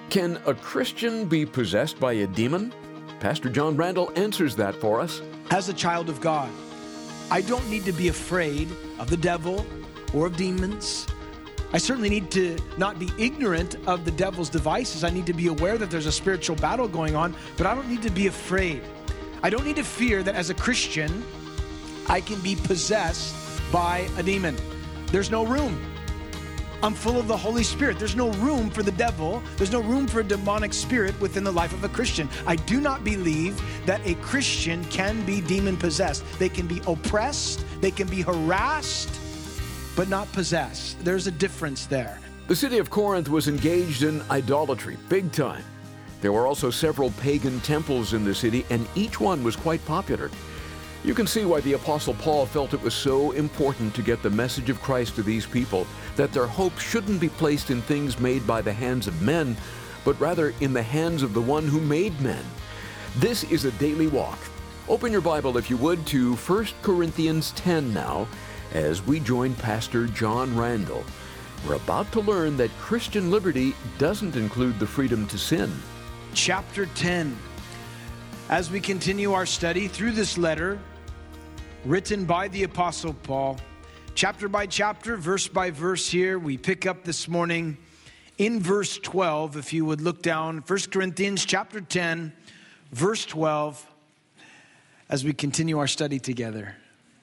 Can a Christian be possessed by a demon? Pastor John Randall answers that for us. As a child of God, I don't need to be afraid of the devil or of demons. I certainly need to not be ignorant of the devil's devices. I need to be aware that there's a spiritual battle going on, but I don't need to be afraid. I don't need to fear that as a Christian, I can be possessed by a demon. There's no room. I'm full of the Holy Spirit. There's no room for the devil. There's no room for a demonic spirit within the life of a Christian. I do not believe that a Christian can be demon possessed. They can be oppressed, they can be harassed, but not possessed. There's a difference there. The city of Corinth was engaged in idolatry, big time. There were also several pagan temples in the city, and each one was quite popular. You can see why the Apostle Paul felt it was so important to get the message of Christ to these people, that their hope shouldn't be placed in things made by the hands of men, but rather in the hands of the one who made men. This is a daily walk. Open your Bible, if you would, to 1 Corinthians 10 now, as we join Pastor John Randall. We're about to learn that Christian liberty doesn't include the freedom to sin. Chapter 10. As we continue our study through this letter, written by the Apostle Paul, chapter by chapter, verse by verse here, we pick up this morning in verse 12. If you would look down, 1 Corinthians chapter 10, verse 12, as we continue our study together.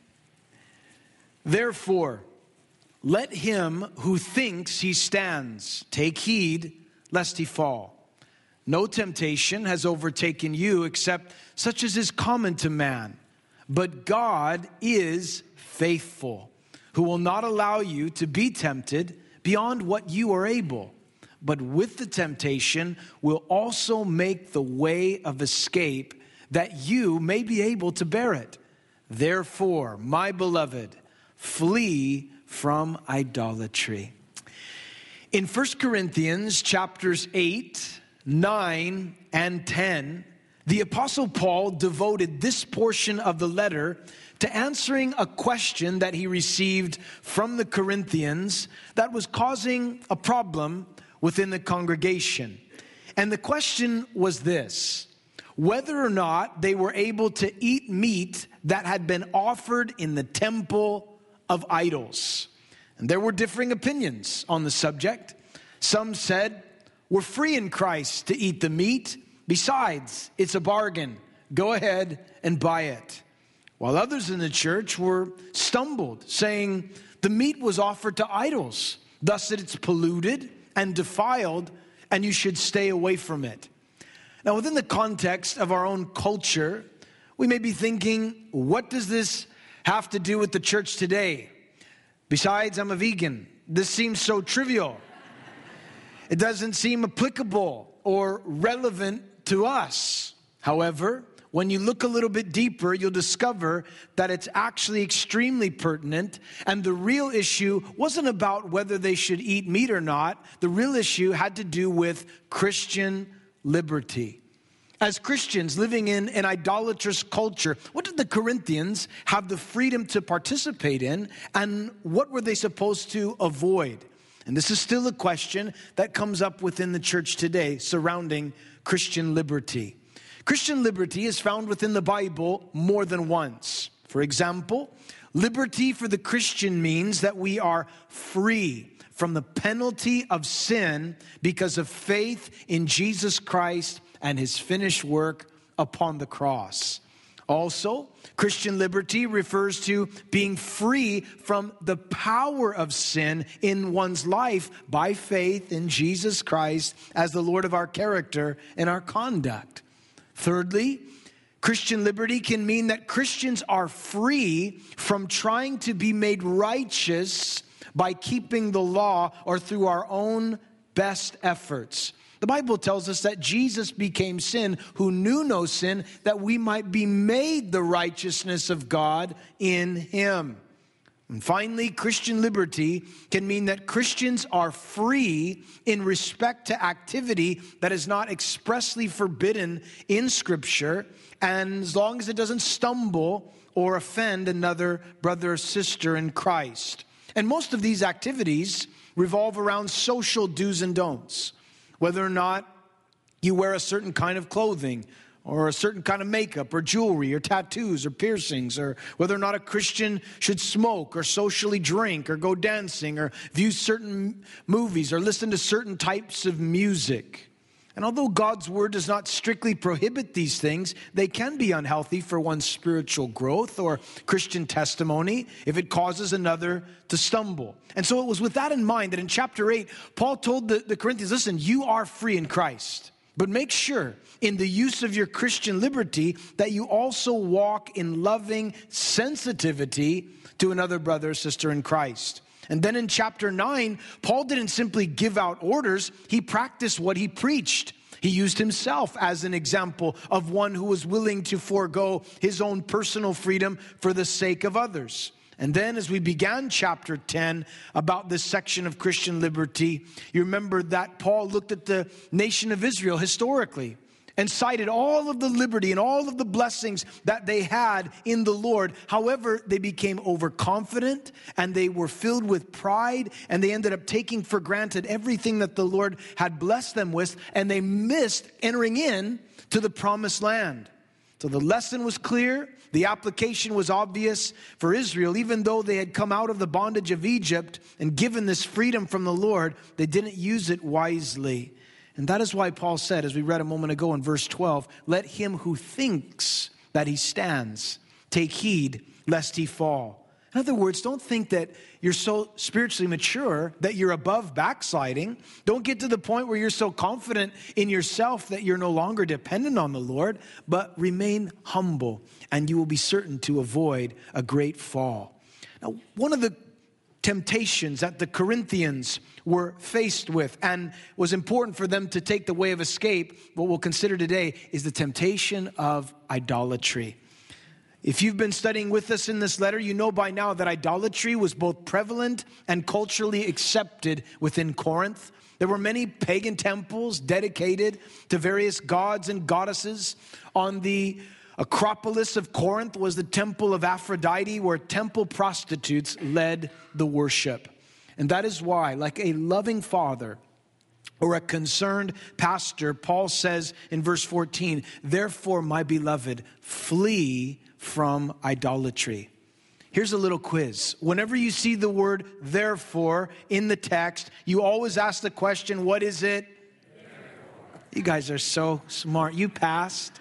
Therefore, let him who thinks he stands take heed lest he fall. No temptation has overtaken you except such as is common to man. But God is faithful, who will not allow you to be tempted beyond what you are able, but with the temptation will also make the way of escape that you may be able to bear it. Therefore, my beloved, flee from idolatry. In 1 Corinthians chapters 8, 9, and 10, the Apostle Paul devoted this portion of the letter to answering a question that he received from the Corinthians that was causing a problem within the congregation. And the question was this: whether or not they were able to eat meat that had been offered in the temple of idols. And there were differing opinions on the subject. Some said, we're free in Christ to eat the meat. Besides, it's a bargain. Go ahead and buy it. While others in the church were stumbled, saying the meat was offered to idols, thus that it's polluted and defiled, and you should stay away from it. Now, within the context of our own culture, we may be thinking, what does this have to do with the church today? Besides, I'm a vegan. This seems so trivial. It doesn't seem applicable or relevant to us. However, when you look a little bit deeper, you'll discover that it's actually extremely pertinent. And the real issue wasn't about whether they should eat meat or not. The real issue had to do with Christian liberty. As Christians living in an idolatrous culture, what did the Corinthians have the freedom to participate in, and what were they supposed to avoid? And this is still a question that comes up within the church today surrounding Christian liberty. Christian liberty is found within the Bible more than once. For example, liberty for the Christian means that we are free from the penalty of sin because of faith in Jesus Christ and his finished work upon the cross. Also, Christian liberty refers to being free from the power of sin in one's life by faith in Jesus Christ as the Lord of our character and our conduct. Thirdly, Christian liberty can mean that Christians are free from trying to be made righteous by keeping the law or through our own best efforts. The Bible tells us that Jesus became sin who knew no sin, that we might be made the righteousness of God in him. And finally, Christian liberty can mean that Christians are free in respect to activity that is not expressly forbidden in Scripture, and as long as it doesn't stumble or offend another brother or sister in Christ. And most of these activities revolve around social do's and don'ts. whether or not you wear a certain kind of clothing or a certain kind of makeup or jewelry or tattoos or piercings, or whether or not a Christian should smoke or socially drink or go dancing or view certain movies or listen to certain types of music. And although God's word does not strictly prohibit these things, they can be unhealthy for one's spiritual growth or Christian testimony if it causes another to stumble. And so it was with that in mind that in chapter 8, Paul told the Corinthians, listen, you are free in Christ. But make sure in the use of your Christian liberty that you also walk in loving sensitivity to another brother or sister in Christ. And then in chapter 9, Paul didn't simply give out orders, he practiced what he preached. He used himself as an example of one who was willing to forego his own personal freedom for the sake of others. And then as we began chapter 10 about this section of Christian liberty, you remember that Paul looked at the nation of Israel historically and cited all of the liberty and all of the blessings that they had in the Lord. However, they became overconfident and they were filled with pride, and they ended up taking for granted everything that the Lord had blessed them with, and they missed entering in to the promised land. So the lesson was clear. The application was obvious for Israel. Even though they had come out of the bondage of Egypt and given this freedom from the Lord, they didn't use it wisely. And that is why Paul said, as we read a moment ago in verse 12, let him who thinks that he stands take heed lest he fall. In other words, don't think that you're so spiritually mature that you're above backsliding. Don't get to the point where you're so confident in yourself that you're no longer dependent on the Lord, but remain humble and you will be certain to avoid a great fall. Now, one of the temptations that the Corinthians were faced with and was important for them to take the way of escape, what we'll consider today, is the temptation of idolatry. If you've been studying with us in this letter, you know by now that idolatry was both prevalent and culturally accepted within Corinth. There were many pagan temples dedicated to various gods and goddesses. On the Acropolis of Corinth was the temple of Aphrodite, where temple prostitutes led the worship. And that is why, like a loving father or a concerned pastor, Paul says in verse 14, therefore, my beloved, flee from idolatry. Here's a little quiz. Whenever you see the word therefore in the text, you always ask the question, what is it? Therefore. You guys are so smart. You passed.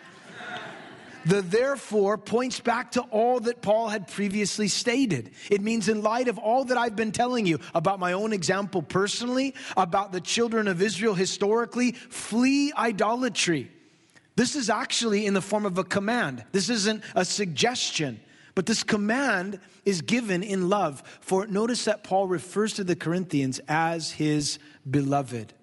The therefore points back to all that Paul had previously stated. It means in light of all that I've been telling you about my own example personally, about the children of Israel historically, flee idolatry. This is actually in the form of a command. This isn't a suggestion, but this command is given in love. For notice that Paul refers to the Corinthians as his beloved.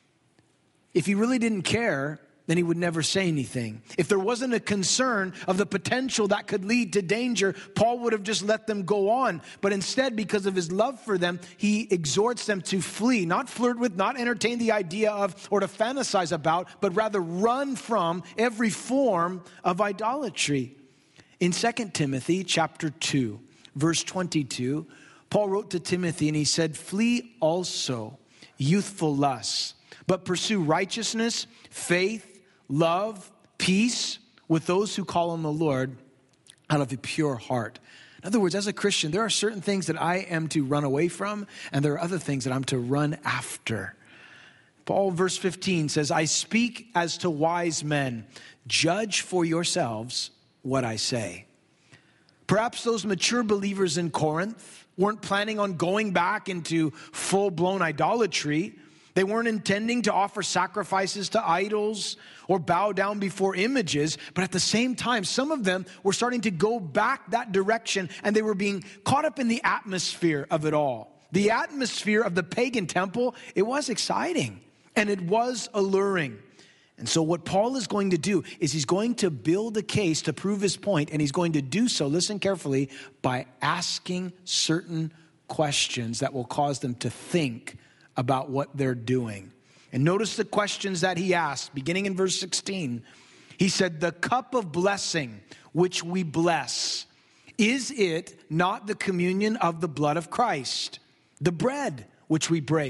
If he really didn't care, then he would never say anything. If there wasn't a concern of the potential that could lead to danger, Paul would have just let them go on. But instead, because of his love for them, he exhorts them to flee, not flirt with, not entertain the idea of, or to fantasize about, but rather run from every form of idolatry. In 2 Timothy chapter 2, verse 22, Paul wrote to Timothy and he said, flee also youthful lusts, but pursue righteousness, faith, love, peace with those who call on the Lord out of a pure heart. In other words, as a Christian, there are certain things that I am to run away from, and there are other things that I'm to run after. Paul, verse 15 says, I speak as to wise men. Judge for yourselves what I say. Perhaps those mature believers in Corinth weren't planning on going back into full-blown idolatry. They weren't intending to offer sacrifices to idols or bow down before images, but at the same time, some of them were starting to go back that direction, and they were being caught up in the atmosphere of it all. The atmosphere of the pagan temple, it was exciting, and it was alluring. And so what Paul is going to do is he's going to build a case to prove his point, and he's going to do so, listen carefully, by asking certain questions that will cause them to think about what they're doing. And notice the questions that he asked, beginning in verse 16. He said, the cup of blessing which we bless, is it not the communion of the blood of Christ? The bread which we break,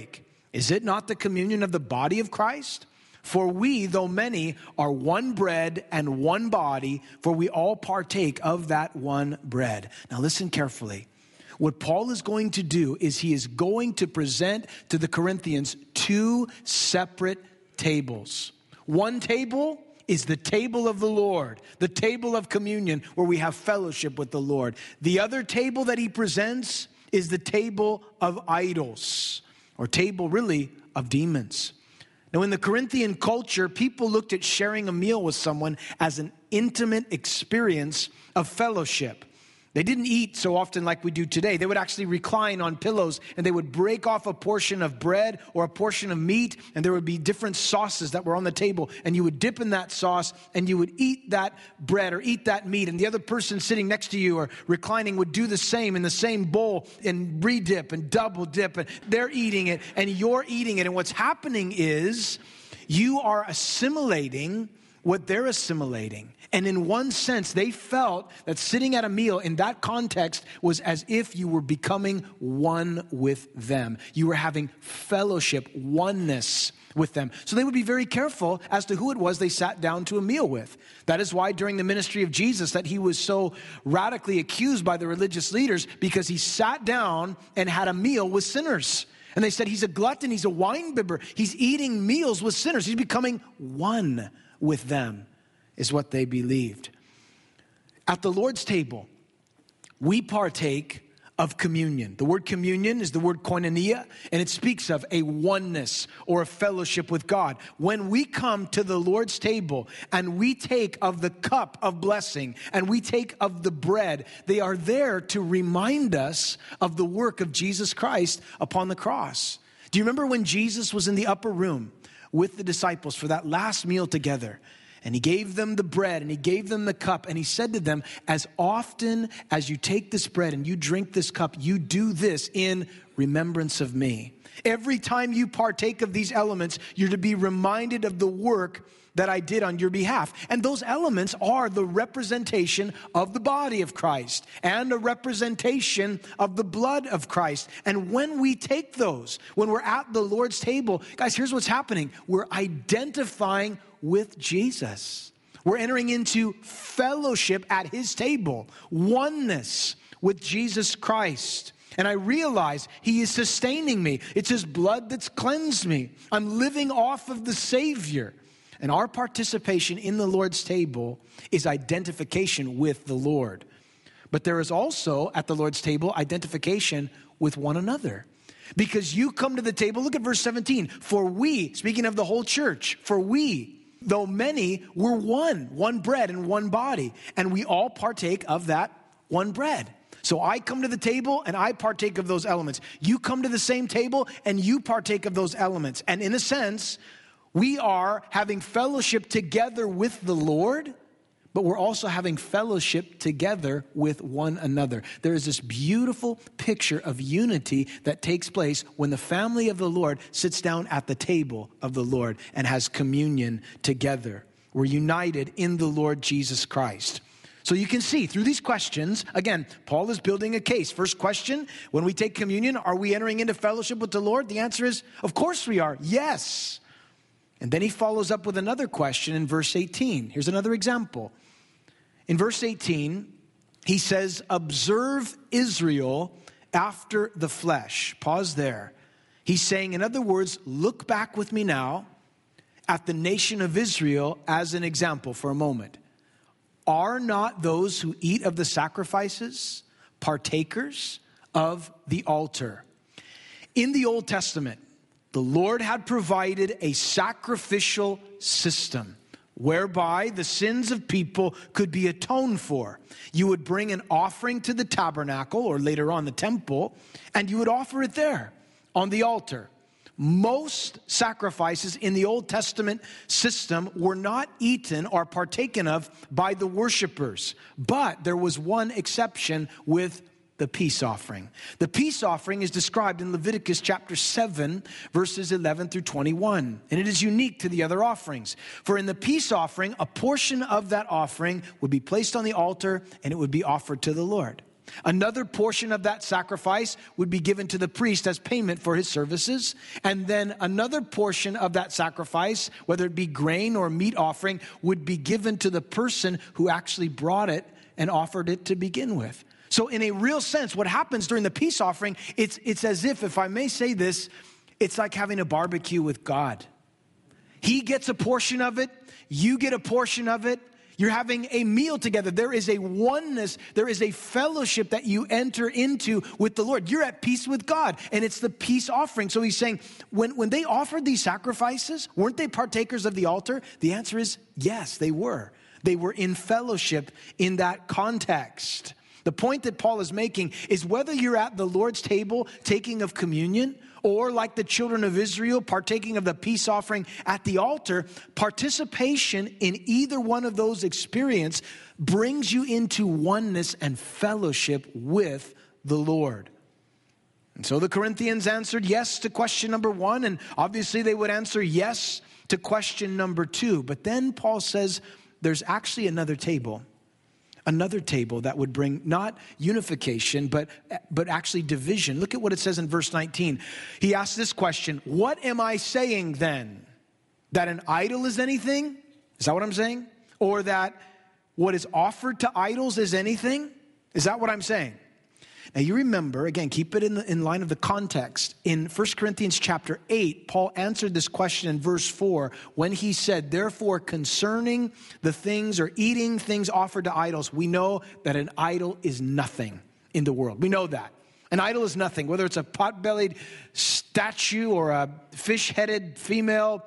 Is it not the communion of the body of Christ? For we, though many, are one bread and one body, for we all partake of that one bread. Now listen carefully. What Paul is going to do is he is going to present to the Corinthians two separate tables. One table is the table of the Lord, the table of communion where we have fellowship with the Lord. The other table that he presents is the table of idols, or table really of demons. Now, in the Corinthian culture, people looked at sharing a meal with someone as an intimate experience of fellowship. They didn't eat so often like we do today. They would actually recline on pillows and they would break off a portion of bread or a portion of meat, and there would be different sauces that were on the table, and you would dip in that sauce and you would eat that bread or eat that meat, and the other person sitting next to you or reclining would do the same in the same bowl and re-dip and double dip, and they're eating it and you're eating it, and what's happening is you are assimilating what they're assimilating. And in one sense, they felt that sitting at a meal in that context was as if you were becoming one with them. You were having fellowship, oneness with them. So they would be very careful as to who it was they sat down to a meal with. That is why during the ministry of Jesus that he was so radically accused by the religious leaders, because he sat down and had a meal with sinners. And they said he's a glutton, he's a winebibber, he's eating meals with sinners, he's becoming one with them, is what they believed. At the Lord's table, we partake of communion. The word communion is the word koinonia, and it speaks of a oneness or a fellowship with God. When we come to the Lord's table and we take of the cup of blessing and we take of the bread, they are there to remind us of the work of Jesus Christ upon the cross. Do you remember when Jesus was in the upper room with the disciples for that last meal together? And he gave them the bread and he gave them the cup, and he said to them, as often as you take this bread and you drink this cup, you do this in remembrance of me. Every time you partake of these elements, you're to be reminded of the work that I did on your behalf. And those elements are the representation of the body of Christ and a representation of the blood of Christ. And when we take those, when we're at the Lord's table, guys, here's what's happening. We're identifying with Jesus. We're entering into fellowship at his table, oneness with Jesus Christ. And I realize he is sustaining me. It's his blood that's cleansed me. I'm living off of the Savior. And our participation in the Lord's table is identification with the Lord. But there is also, at the Lord's table, identification with one another. Because you come to the table, look at verse 17. For we, speaking of the whole church, for we, though many, were one bread and one body. And we all partake of that one bread. So I come to the table and I partake of those elements. You come to the same table and you partake of those elements. And in a sense, we are having fellowship together with the Lord, but we're also having fellowship together with one another. There is this beautiful picture of unity that takes place when the family of the Lord sits down at the table of the Lord and has communion together. We're united in the Lord Jesus Christ. So you can see through these questions, again, Paul is building a case. First question, when we take communion, are we entering into fellowship with the Lord? The answer is, of course we are. Yes. And then he follows up with another question in verse 18. Here's another example. In verse 18, he says, observe Israel after the flesh. Pause there. He's saying, in other words, look back with me now at the nation of Israel as an example for a moment. Are not those who eat of the sacrifices partakers of the altar? In the Old Testament, the Lord had provided a sacrificial system whereby the sins of people could be atoned for. You would bring an offering to the tabernacle, or later on the temple, and you would offer it there on the altar. Most sacrifices in the Old Testament system were not eaten or partaken of by the worshipers. But there was one exception with the peace offering. The peace offering is described in Leviticus chapter 7, verses 11 through 21. And it is unique to the other offerings. For in the peace offering, a portion of that offering would be placed on the altar and it would be offered to the Lord. Another portion of that sacrifice would be given to the priest as payment for his services. And then another portion of that sacrifice, whether it be grain or meat offering, would be given to the person who actually brought it and offered it to begin with. So in a real sense, what happens during the peace offering, it's as if I may say this, it's like having a barbecue with God. He gets a portion of it, you get a portion of it. You're having a meal together. There is a oneness, there is a fellowship that you enter into with the Lord. You're at peace with God, and it's the peace offering. So he's saying, when they offered these sacrifices, weren't they partakers of the altar? The answer is yes, they were. They were in fellowship in that context. The point that Paul is making is whether you're at the Lord's table taking of communion, or like the children of Israel, partaking of the peace offering at the altar, participation in either one of those experiences brings you into oneness and fellowship with the Lord. And so the Corinthians answered yes to question number 1, and obviously they would answer yes to question number 2. But then Paul says there's actually another table that would bring not unification, but actually division. Look at what it says in verse 19. He asks this question, what am I saying then? That an idol is anything? Is that what I'm saying? Or that what is offered to idols is anything? Is that what I'm saying? Now you remember, again, keep it in line of the context. In 1 Corinthians chapter 8, Paul answered this question in verse 4 when he said, therefore concerning the things or eating things offered to idols, we know that an idol is nothing in the world. We know that. An idol is nothing, whether it's a pot-bellied statue or a fish-headed female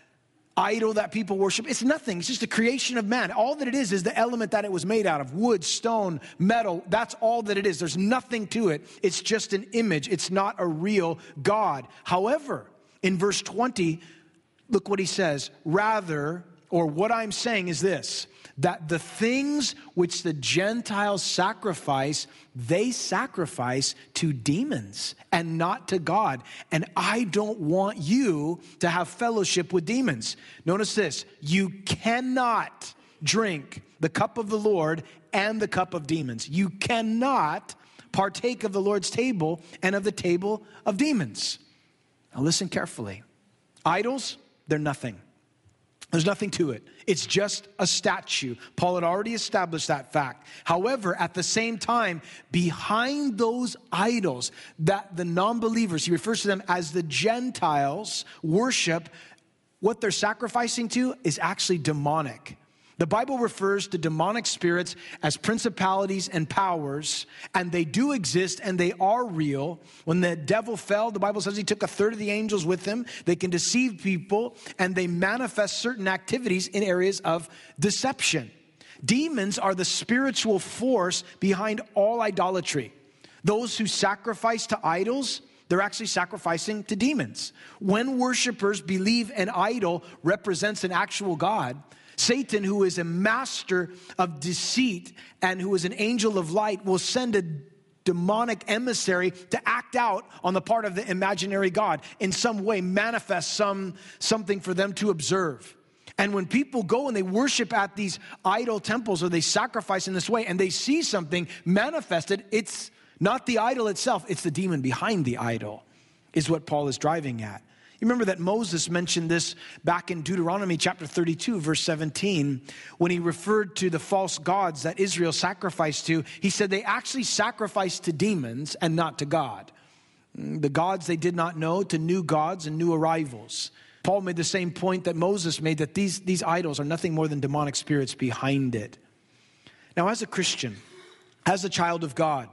idol that people worship. It's nothing. It's just a creation of man. All that it is the element that it was made out of. Wood, stone, metal. That's all that it is. There's nothing to it. It's just an image. It's not a real God. However, in verse 20, look what he says. Rather, or what I'm saying is this, that the things which the Gentiles sacrifice, they sacrifice to demons and not to God. And I don't want you to have fellowship with demons. Notice this, you cannot drink the cup of the Lord and the cup of demons. You cannot partake of the Lord's table and of the table of demons. Now listen carefully. Idols, they're nothing. There's nothing to it. It's just a statue. Paul had already established that fact. However, at the same time, behind those idols that the non-believers, he refers to them as the Gentiles, worship, what they're sacrificing to is actually demonic. The Bible refers to demonic spirits as principalities and powers, and they do exist and they are real. When the devil fell, the Bible says he took a third of the angels with him. They can deceive people, and they manifest certain activities in areas of deception. Demons are the spiritual force behind all idolatry. Those who sacrifice to idols, they're actually sacrificing to demons. When worshipers believe an idol represents an actual God, Satan, who is a master of deceit and who is an angel of light, will send a demonic emissary to act out on the part of the imaginary God, in some way manifest something for them to observe. And when people go and they worship at these idol temples or they sacrifice in this way and they see something manifested, it's not the idol itself, it's the demon behind the idol, is what Paul is driving at. You remember that Moses mentioned this back in Deuteronomy chapter 32, verse 17, when he referred to the false gods that Israel sacrificed to. He said they actually sacrificed to demons and not to God. The gods they did not know, to new gods and new arrivals. Paul made the same point that Moses made, that these idols are nothing more than demonic spirits behind it. Now, as a Christian, as a child of God,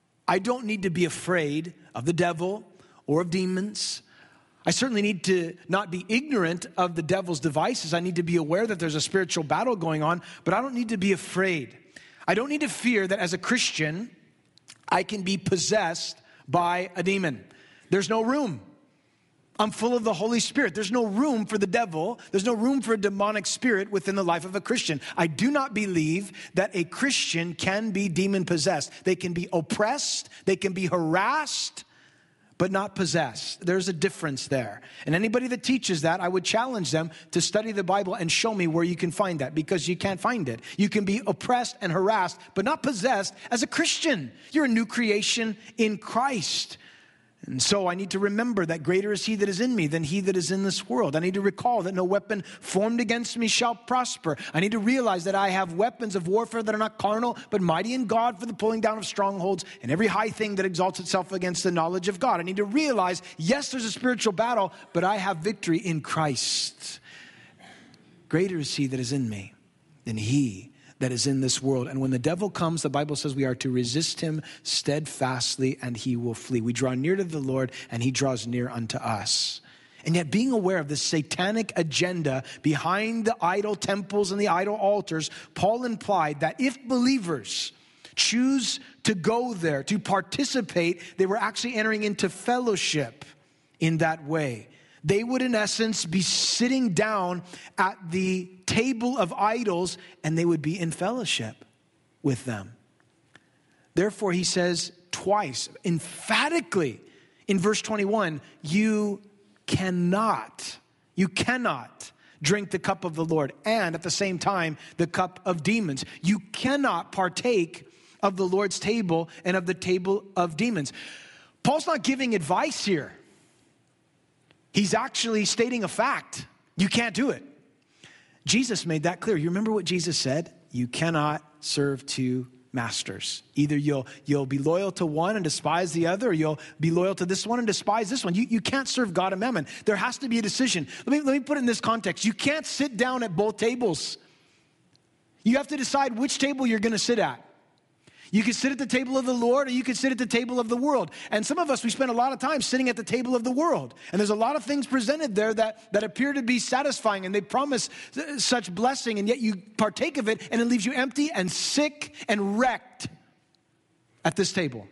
I don't need to be afraid of the devil or of demons. I certainly need to not be ignorant of the devil's devices. I need to be aware that there's a spiritual battle going on, but I don't need to be afraid. I don't need to fear that as a Christian, I can be possessed by a demon. There's no room. I'm full of the Holy Spirit. There's no room for the devil. There's no room for a demonic spirit within the life of a Christian. I do not believe that a Christian can be demon possessed. They can be oppressed. They can be harassed. but not possess. There's a difference there. And anybody that teaches that, I would challenge them to study the Bible and show me where you can find that, because you can't find it. You can be oppressed and harassed, but not possessed as a Christian. You're a new creation in Christ. And so I need to remember that greater is he that is in me than he that is in this world. I need to recall that no weapon formed against me shall prosper. I need to realize that I have weapons of warfare that are not carnal, but mighty in God for the pulling down of strongholds and every high thing that exalts itself against the knowledge of God. I need to realize, yes, there's a spiritual battle, but I have victory in Christ. Greater is he that is in me than he that is in this world. And when the devil comes, the Bible says we are to resist him steadfastly and he will flee. We draw near to the Lord and he draws near unto us. And yet being aware of the satanic agenda behind the idol temples and the idol altars, Paul implied that if believers choose to go there, to participate, they were actually entering into fellowship in that way. They would, in essence, be sitting down at the table of idols, and they would be in fellowship with them. Therefore, he says twice, emphatically, in verse 21, you cannot drink the cup of the Lord, and at the same time, the cup of demons. You cannot partake of the Lord's table and of the table of demons. Paul's not giving advice here. He's actually stating a fact. You can't do it. Jesus made that clear. You remember what Jesus said? You cannot serve two masters. Either you'll be loyal to one and despise the other, or you'll be loyal to this one and despise this one. You can't serve God and mammon. There has to be a decision. Let me put it in this context. You can't sit down at both tables. You have to decide which table you're going to sit at. You can sit at the table of the Lord, or you can sit at the table of the world. And some of us, we spend a lot of time sitting at the table of the world. And there's a lot of things presented there that appear to be satisfying, and they promise such blessing, and yet you partake of it, and it leaves you empty and sick and wrecked at this table.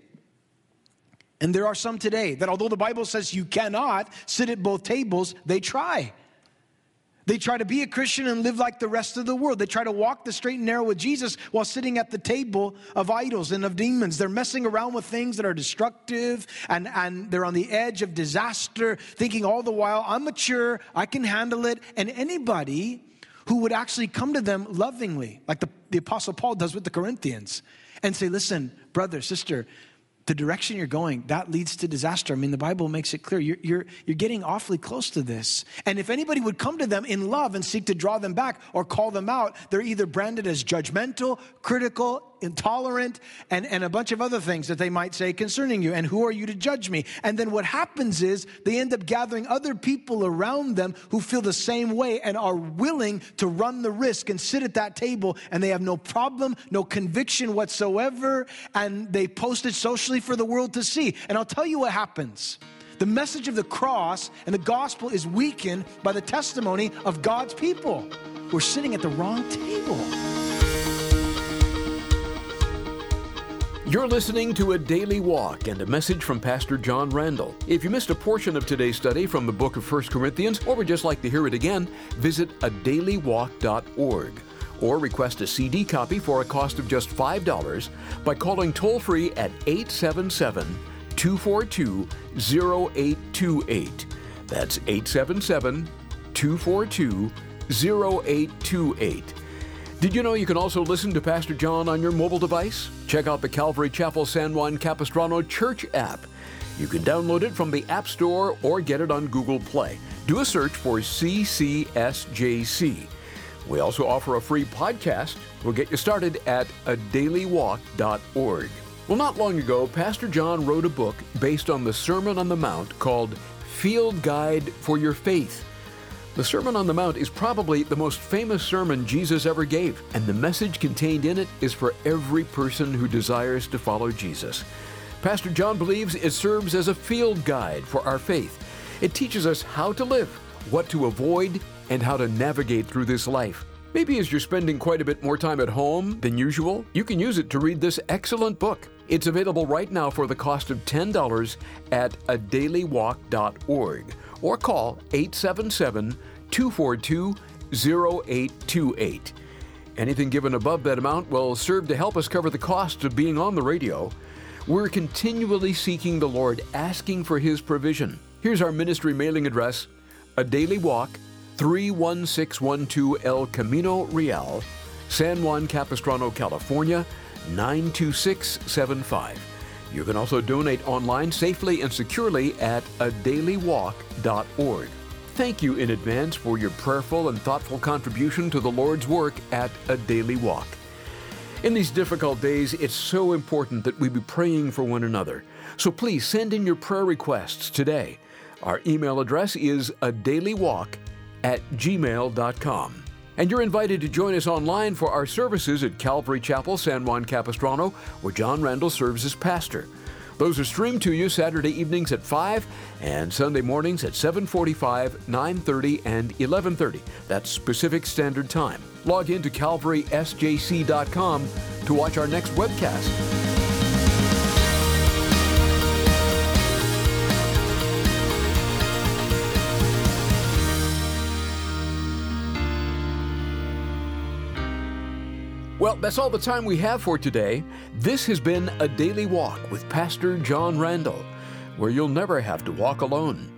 And there are some today that, although the Bible says you cannot sit at both tables, they try. They try to be a Christian and live like the rest of the world. They try to walk the straight and narrow with Jesus while sitting at the table of idols and of demons. They're messing around with things that are destructive, and they're on the edge of disaster, thinking all the while, I'm mature, I can handle it. And anybody who would actually come to them lovingly, like the Apostle Paul does with the Corinthians, and say, listen, brother, sister, the direction you're going, that leads to disaster. I mean, the Bible makes it clear. You're getting awfully close to this. And if anybody would come to them in love and seek to draw them back or call them out, they're either branded as judgmental, critical, intolerant, and a bunch of other things that they might say concerning you. And who are you to judge me? And then what happens is they end up gathering other people around them who feel the same way and are willing to run the risk and sit at that table, and they have no problem, no conviction whatsoever, and they post it socially for the world to see. And I'll tell you what happens. The message of the cross and the gospel is weakened by the testimony of God's people. We're sitting at the wrong table. You're listening to A Daily Walk and a message from Pastor John Randall. If you missed a portion of today's study from the book of 1 Corinthians, or would just like to hear it again, visit adailywalk.org or request a CD copy for a cost of just $5 by calling toll-free at 877-242-0828. That's 877-242-0828. Did you know you can also listen to Pastor John on your mobile device? Check out the Calvary Chapel San Juan Capistrano Church app. You can download it from the App Store or get it on Google Play. Do a search for CCSJC. We also offer a free podcast. We'll get you started at adailywalk.org. Well, not long ago, Pastor John wrote a book based on the Sermon on the Mount called Field Guide for Your Faith. The Sermon on the Mount is probably the most famous sermon Jesus ever gave, and the message contained in it is for every person who desires to follow Jesus. Pastor John believes it serves as a field guide for our faith. It teaches us how to live, what to avoid, and how to navigate through this life. Maybe as you're spending quite a bit more time at home than usual, you can use it to read this excellent book. It's available right now for the cost of $10 at adailywalk.org or call 877-242-0828. Anything given above that amount will serve to help us cover the cost of being on the radio. We're continually seeking the Lord, asking for His provision. Here's our ministry mailing address: A Daily Walk, 31612 El Camino Real, San Juan Capistrano, California, 92675. You can also donate online safely and securely at adailywalk.org. Thank you in advance for your prayerful and thoughtful contribution to the Lord's work at A Daily Walk. In these difficult days, it's so important that we be praying for one another. So please send in your prayer requests today. Our email address is adailywalk@gmail.com. And you're invited to join us online for our services at Calvary Chapel, San Juan Capistrano, where John Randall serves as pastor. Those are streamed to you Saturday evenings at 5 and Sunday mornings at 7:45, 9:30, and 11:30. That's Pacific Standard Time. Log in to calvarysjc.com to watch our next webcast. Well, that's all the time we have for today. This has been A Daily Walk with Pastor John Randall, where you'll never have to walk alone.